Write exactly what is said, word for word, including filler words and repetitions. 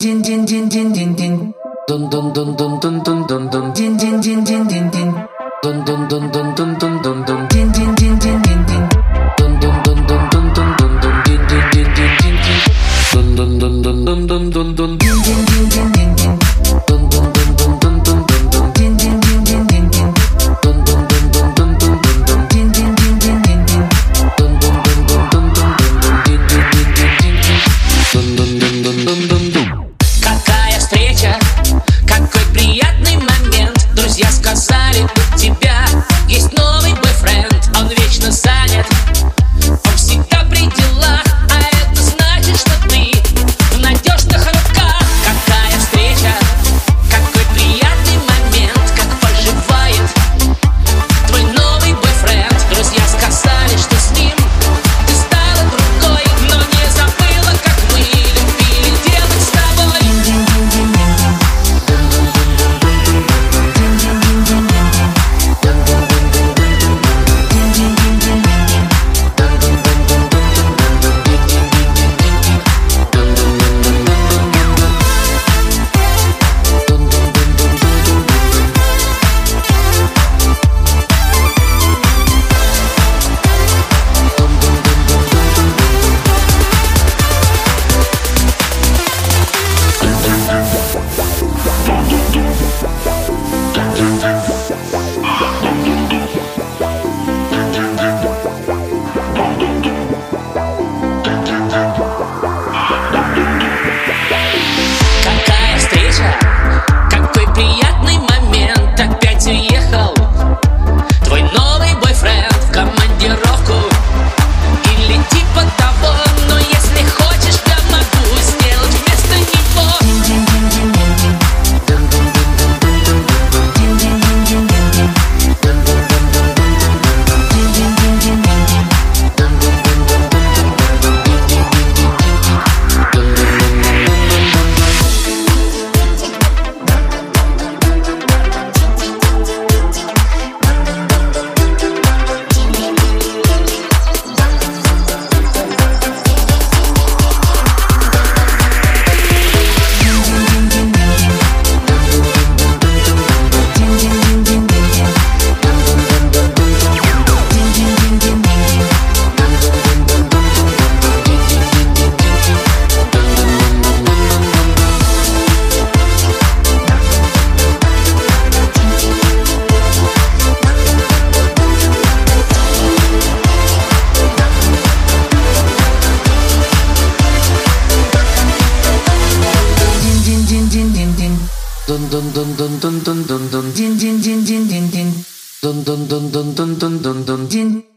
din din din din din din dun dun dun dun dun dun dun dun din din din din din din dun dun dun dun dun dun dun dun din din din din din din dun dun dun dun dun dun dun dun din din din din din din dun dun dun dun dun dun dun dun din din din din din din dun dun dun dun dun dun dun dun din din din din din din dun dun dun dun dun dun dun dun din din din din din din dun dun dun dun dun dun dun dun din din din din din dun dun dun dun dun dun dun. Какая встреча, какой приятный момент. Друзья сказали, у тебя есть новый бойфренд. Он вечно занят, он всегда при делах, а это значит, что ты в надежных руках. Какая встреча, какой приятный момент. Как поживает твой новый бойфренд. Друзья сказали, что с ним ты стала другой, но не забыла, как мы любили делать с тобой. Какая встреча, какой приятный момент. Опять уехал твой новый бойфренд в командировку или типа того. Но если хочешь, я могу сделать вместо него. Dun dun dun dun dun dun dun dun din din din din din din dun dun dun dun dun dun dun dun din.